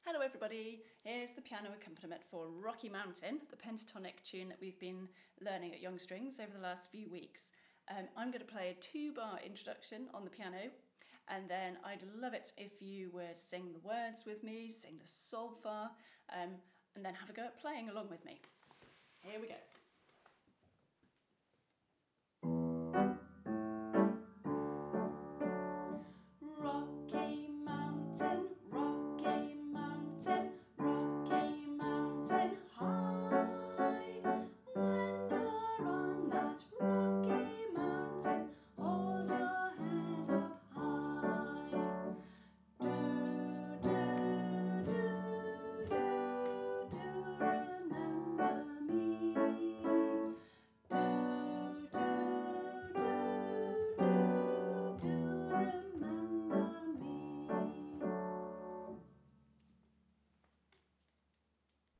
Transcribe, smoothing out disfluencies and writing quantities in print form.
Hello everybody, here's the piano accompaniment for Rocky Mountain, the pentatonic tune that we've been learning at Young Strings over the last few weeks. I'm going to play a 2-bar introduction on the piano, and then I'd love it if you would sing the words with me, sing the solfa, and then have a go at playing along with me. Here we go.